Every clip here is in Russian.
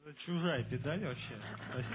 Чужая педаль вообще. Спасибо.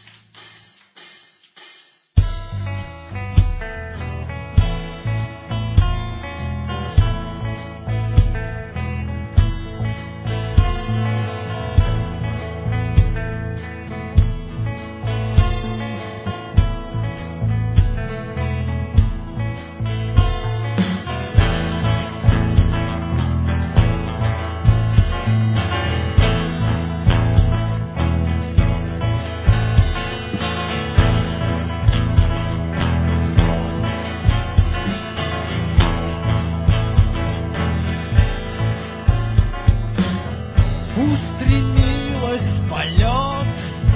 Устремилась в полет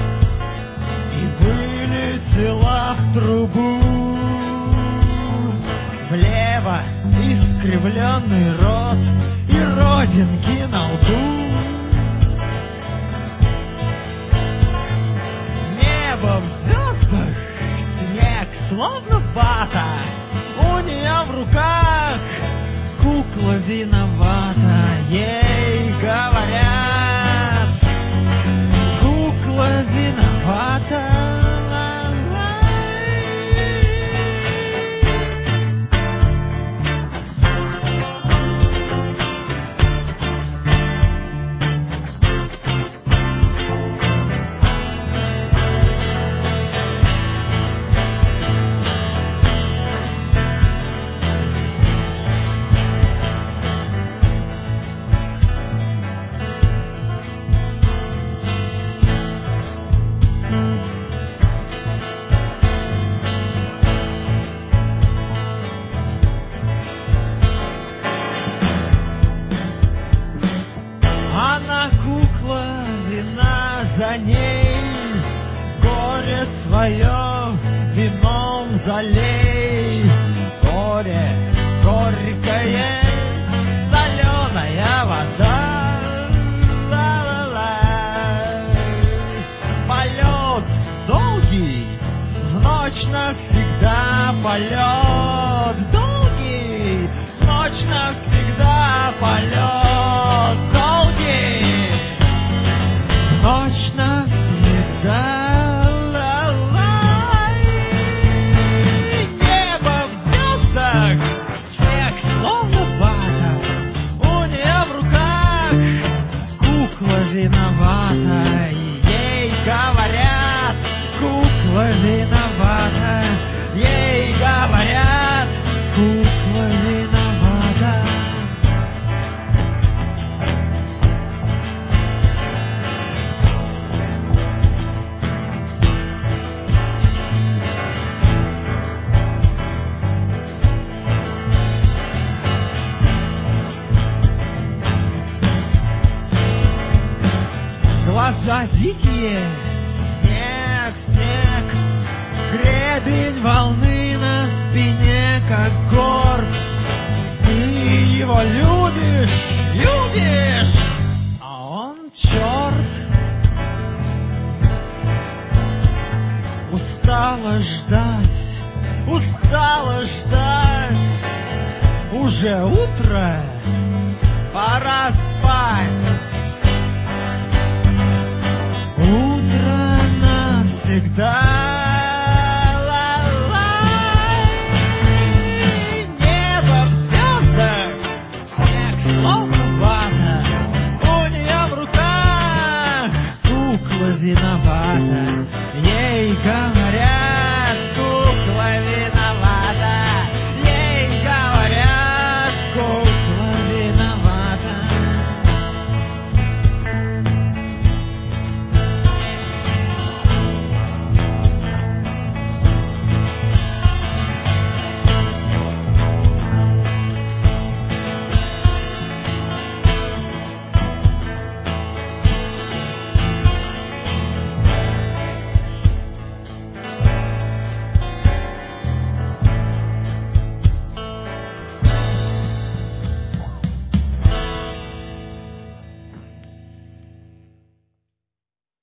и вылетела в трубу. Влево искривленный рот и родинки на лбу. Небо в звездах, снег словно вата. У нее в руках кукла виновата. Ей говорят, кукла виновата. Она кукла, вина за ней, горе свое вином залей. Горе горькое, соленая вода. Ла-ла-ла. Полет долгий, в ночь навсегда полет. Долгий, в ночь навсегда полет. Ночь навсегда. Небо в звездах, снег словно вата. У нее в руках кукла виновата. Ей говорят, кукла виновата. Ей говорят, кукла виновата. Глаза дикие, снег, снег, гребень волны на спине, как гор. Ты его любишь, любишь, а он черт. Устала ждать, устала ждать. Уже утро, пора спать. Утро навсегда. Небо в звездах, снег словно вата. У нее в руках кукла виновата. Ей говорят,